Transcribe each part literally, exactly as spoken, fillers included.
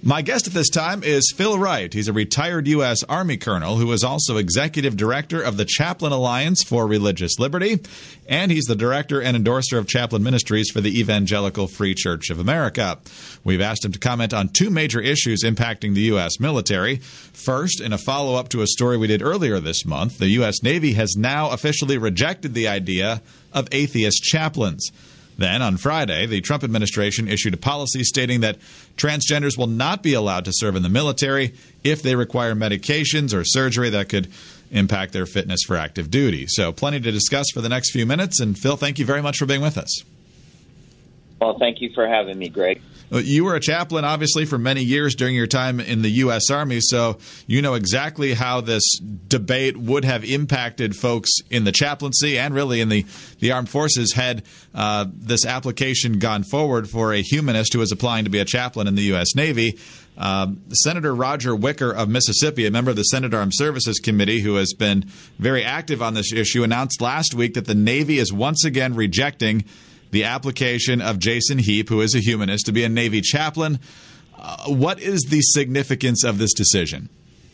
My guest at this time is Phil Wright. He's a retired U S. Army colonel who is also executive director of the Chaplain Alliance for Religious Liberty, and he's the director and endorser of chaplain ministries for the Evangelical Free Church of America. We've asked him to comment on two major issues impacting the U S military. First, in a follow-up to a story we did earlier this month, the U S. Navy has now officially rejected the idea of atheist chaplains. Then, on Friday, the Trump administration issued a policy stating that transgenders will not be allowed to serve in the military if they require medications or surgery that could impact their fitness for active duty. So, plenty to discuss for the next few minutes. And, Phil, thank you very much for being with us. Well, thank you for having me, Greg. You were a chaplain, obviously, for many years during your time in the U S. Army, so you know exactly how this debate would have impacted folks in the chaplaincy and really in the, the armed forces had uh, this application gone forward for a humanist who was applying to be a chaplain in the U S. Navy. Uh, Senator Roger Wicker of Mississippi, a member of the Senate Armed Services Committee who has been very active on this issue, announced last week that the Navy is once again rejecting the application of Jason Heap, who is a humanist, to be a Navy chaplain. Uh, what is the significance of this decision?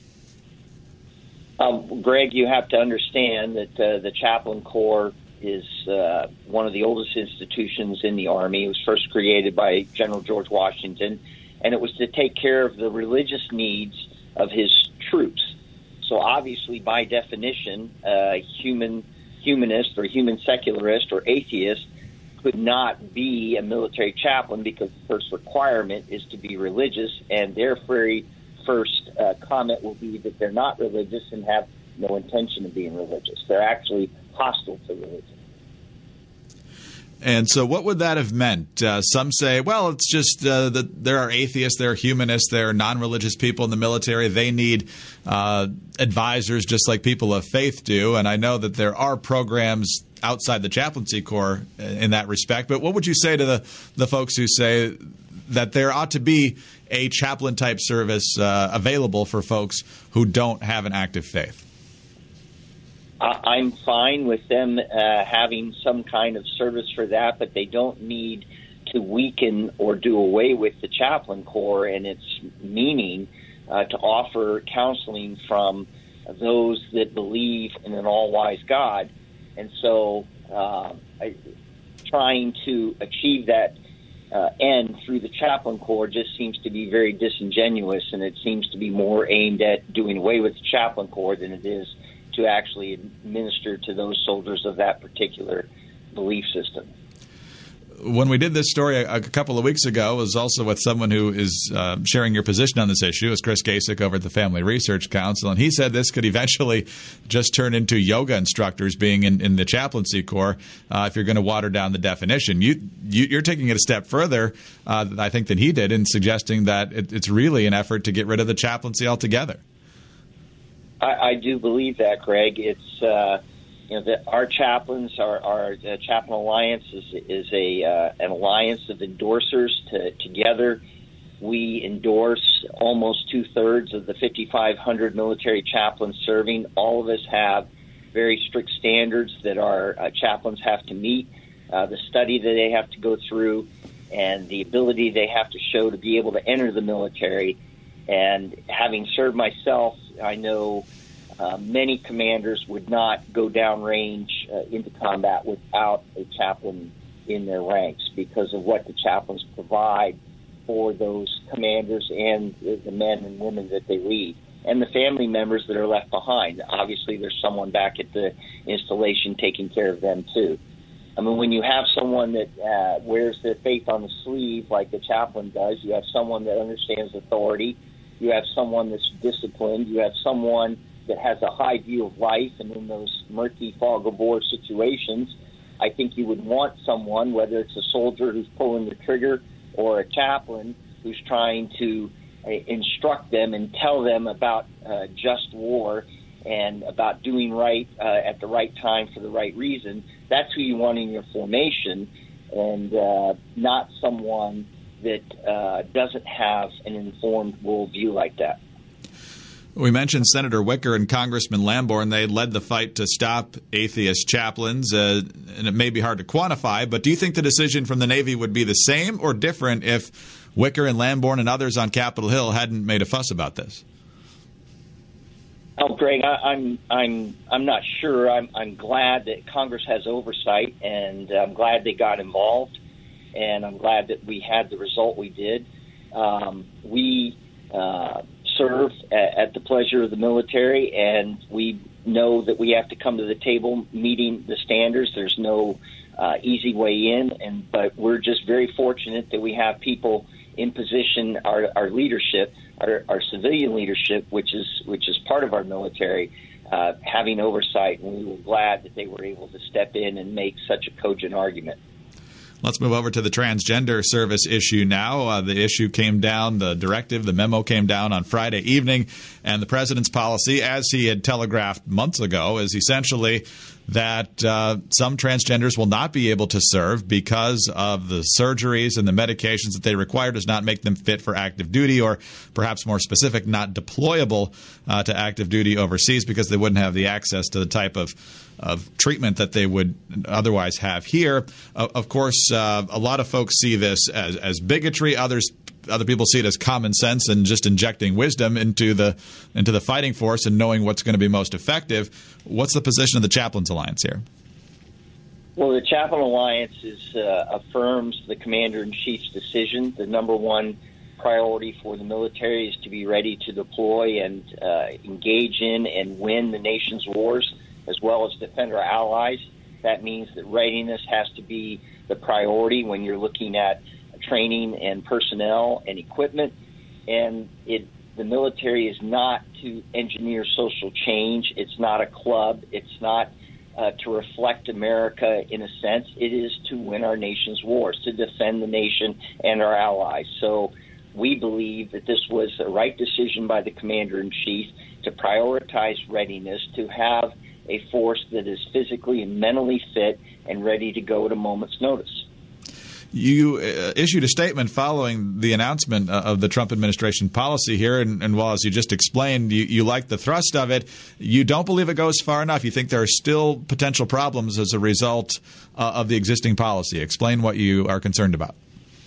Um, Greg, you have to understand that uh, the Chaplain Corps is uh, one of the oldest institutions in the Army. It was first created by General George Washington, and it was to take care of the religious needs of his troops. So obviously, by definition, uh, human humanist or human secularist or atheist could not be a military chaplain because the first requirement is to be religious, and their very first uh, comment will be that they're not religious and have no intention of being religious. They're actually hostile to religion. And so what would that have meant? Uh, some say, well, it's just uh, that there are atheists, there are humanists, there are non-religious people in the military. They need uh, advisors just like people of faith do. And I know that there are programs outside the chaplaincy corps in that respect. But what would you say to the, the folks who say that there ought to be a chaplain-type service uh, available for folks who don't have an active faith? I'm fine with them uh, having some kind of service for that, but they don't need to weaken or do away with the Chaplain Corps and its meaning uh, to offer counseling from those that believe in an all-wise God. And so uh, I, trying to achieve that uh, end through the Chaplain Corps just seems to be very disingenuous, and it seems to be more aimed at doing away with the Chaplain Corps than it is to actually administer to those soldiers of that particular belief system. When we did this story a, a couple of weeks ago, it was also with someone who is uh, sharing your position on this issue. It was Chris Kasich over at the Family Research Council, and he said this could eventually just turn into yoga instructors being in, in the chaplaincy corps uh, if you're going to water down the definition. You, you, you're taking it a step further, uh, I think, than he did in suggesting that it, it's really an effort to get rid of the chaplaincy altogether. I, I do believe that, Greg. It's uh, you know that our chaplains, our, our uh, Chaplain Alliance is is a uh, an alliance of endorsers. To, together, we endorse almost two thirds of the fifty-five hundred military chaplains serving. All of us have very strict standards that our uh, chaplains have to meet, uh, the study that they have to go through, and the ability they have to show to be able to enter the military. And having served myself, I know uh, many commanders would not go downrange uh, into combat without a chaplain in their ranks because of what the chaplains provide for those commanders and the men and women that they lead, and the family members that are left behind. Obviously, there's someone back at the installation taking care of them, too. I mean, when you have someone that uh, wears their faith on the sleeve like the chaplain does, you have someone that understands authority, you have someone that's disciplined, you have someone that has a high view of life, and in those murky fog of war situations, I think you would want someone, whether it's a soldier who's pulling the trigger or a chaplain who's trying to uh, instruct them and tell them about uh, just war and about doing right uh, at the right time for the right reason. That's who you want in your formation, and uh, not someone that uh, doesn't have an informed worldview like that. We mentioned Senator Wicker and Congressman Lamborn. They led the fight to stop atheist chaplains, uh, and it may be hard to quantify, but do you think the decision from the Navy would be the same or different if Wicker and Lamborn and others on Capitol Hill hadn't made a fuss about this. Oh, Greg, I, I'm I'm I'm not sure. I'm I'm glad that Congress has oversight, and I'm glad they got involved, and I'm glad that we had the result we did. Um, we uh, serve at, at the pleasure of the military, and we know that we have to come to the table meeting the standards. There's no uh, easy way in, and but we're just very fortunate that we have people in position, our, our leadership, our, our civilian leadership, which is which is part of our military, uh, having oversight, and we were glad that they were able to step in and make such a cogent argument. Let's move over to the transgender service issue now. Uh, the issue came down, the directive, the memo came down on Friday evening, and the president's policy, as he had telegraphed months ago, is essentially that uh, some transgenders will not be able to serve because of the surgeries and the medications that they require does not make them fit for active duty, or perhaps more specific, not deployable uh, to active duty overseas because they wouldn't have the access to the type of of treatment that they would otherwise have here. Uh, of course, uh, a lot of folks see this as, as bigotry. Others Other people see it as common sense and just injecting wisdom into the into the fighting force and knowing what's going to be most effective. What's the position of the Chaplains Alliance here? Well, the Chaplain Alliance is, uh, affirms the Commander-in-Chief's decision. The number one priority for the military is to be ready to deploy and uh, engage in and win the nation's wars, as well as defend our allies. That means that readiness has to be the priority when you're looking at training and personnel and equipment. And it, the military is not to engineer social change. It's not a club. It's not uh, to reflect America in a sense. It is to win our nation's wars, to defend the nation and our allies. So we believe that this was the right decision by the Commander-in-Chief to prioritize readiness, to have a force that is physically and mentally fit and ready to go at a moment's notice. You uh, issued a statement following the announcement uh, of the Trump administration policy here, and, and while, as you just explained, you, you like the thrust of it, you don't believe it goes far enough. You think there are still potential problems as a result uh, of the existing policy. Explain what you are concerned about.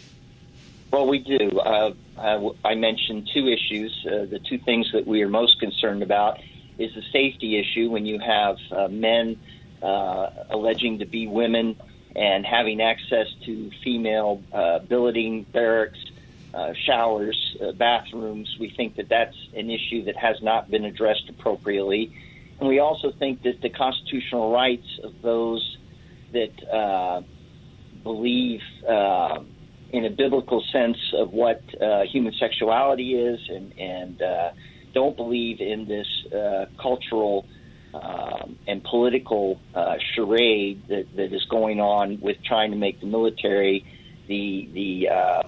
Well, we do. Uh, I, I mentioned two issues. Uh, the two things that we are most concerned about is the safety issue when you have uh, men uh, alleging to be women and having access to female uh, billeting, barracks, uh, showers, uh, bathrooms. We think that that's an issue that has not been addressed appropriately. And we also think that the constitutional rights of those that uh, believe uh, in a biblical sense of what uh, human sexuality is and, and uh, don't believe in this uh, cultural Um, and political uh, charade that, that is going on with trying to make the military the the uh,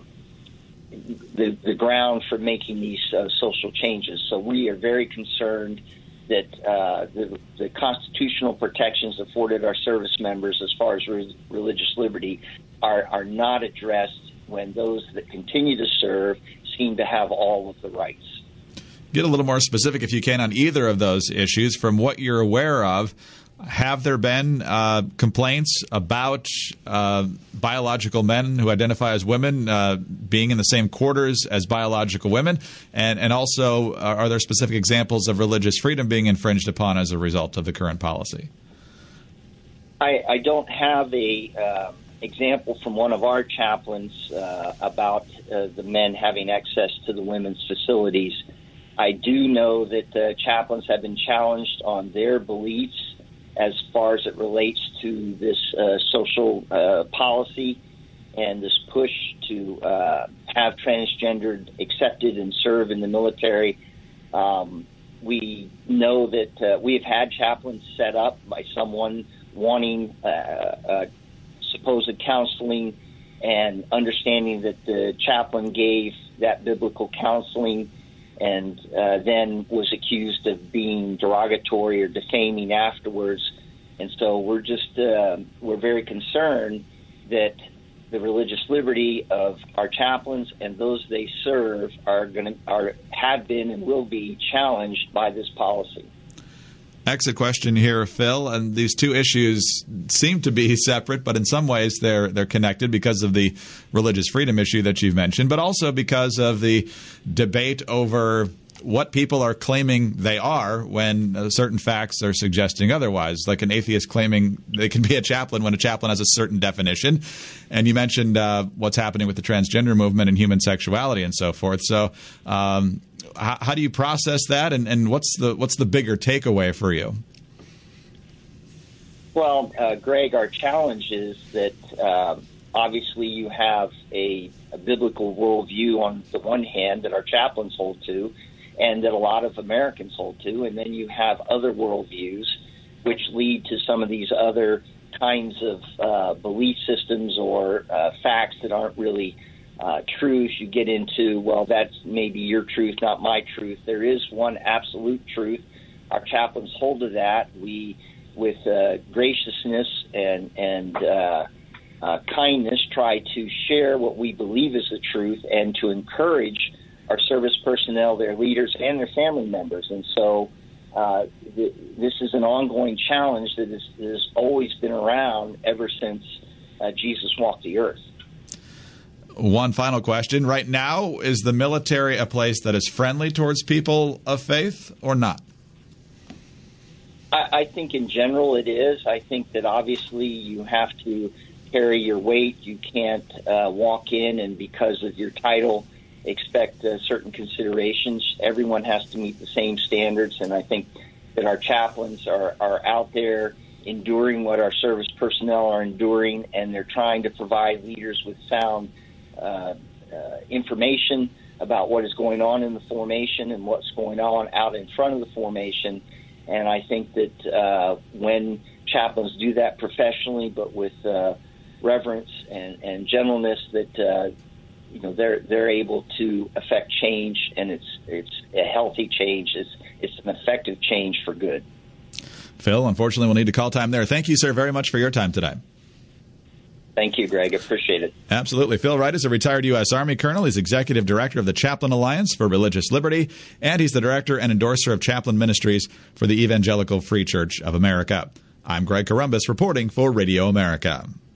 the, the ground for making these uh, social changes. So we are very concerned that uh, the, the constitutional protections afforded our service members as far as re- religious liberty are, are not addressed when those that continue to serve seem to have all of the rights. Get a little more specific, if you can, on either of those issues. From what you're aware of, have there been uh, complaints about uh, biological men who identify as women uh, being in the same quarters as biological women? And, and also, are there specific examples of religious freedom being infringed upon as a result of the current policy? I, I don't have a uh, example from one of our chaplains uh, about uh, the men having access to the women's facilities. I do know that uh, chaplains have been challenged on their beliefs as far as it relates to this uh, social uh, policy and this push to uh, have transgendered accepted and serve in the military. Um, we know that uh, we have had chaplains set up by someone wanting uh, uh, supposed counseling and understanding that the chaplain gave that biblical counseling and uh, then was accused of being derogatory or defaming afterwards. And so we're just, uh, we're very concerned that the religious liberty of our chaplains and those they serve are going to, are, have been and will be challenged by this policy. Exit question here, Phil. And these two issues seem to be separate, but in some ways they're they're connected because of the religious freedom issue that you've mentioned, but also because of the debate over what people are claiming they are when uh, certain facts are suggesting otherwise, like an atheist claiming they can be a chaplain when a chaplain has a certain definition. And you mentioned uh, what's happening with the transgender movement and human sexuality and so forth. So um, how, how do you process that, and, and what's the what's the bigger takeaway for you? Well, uh, Greg, our challenge is that uh, obviously you have a, a biblical worldview on the one hand that our chaplains hold to, and that a lot of Americans hold to, and then you have other worldviews which lead to some of these other kinds of uh, belief systems or uh, facts that aren't really uh, truths. You get into, well, that's maybe your truth, not my truth. There is one absolute truth. Our chaplains hold to that. We, with uh, graciousness and, and uh, uh, kindness, try to share what we believe is the truth and to encourage our service personnel, their leaders, and their family members. And so uh, th- this is an ongoing challenge that has, that has always been around ever since uh, Jesus walked the earth. One final question. Right now, is the military a place that is friendly towards people of faith or not? I, I think in general it is. I think that obviously you have to carry your weight. You can't uh, walk in and because of your title expect uh, certain considerations. Everyone has to meet the same standards, and I think that our chaplains are, are out there enduring what our service personnel are enduring, and they're trying to provide leaders with sound uh, uh, information about what is going on in the formation and what's going on out in front of the formation. And I think that uh, when chaplains do that professionally but with uh, reverence and, and gentleness, that uh, you know, they're they're able to affect change, and it's it's a healthy change. It's it's an effective change for good. Phil, unfortunately, we'll need to call time there. Thank you, sir, very much for your time today. Thank you, Greg. Appreciate it. Absolutely. Phil Wright is a retired U S. Army colonel. He's executive director of the Chaplain Alliance for Religious Liberty, and he's the director and endorser of chaplain ministries for the Evangelical Free Church of America. I'm Greg Corombos reporting for Radio America.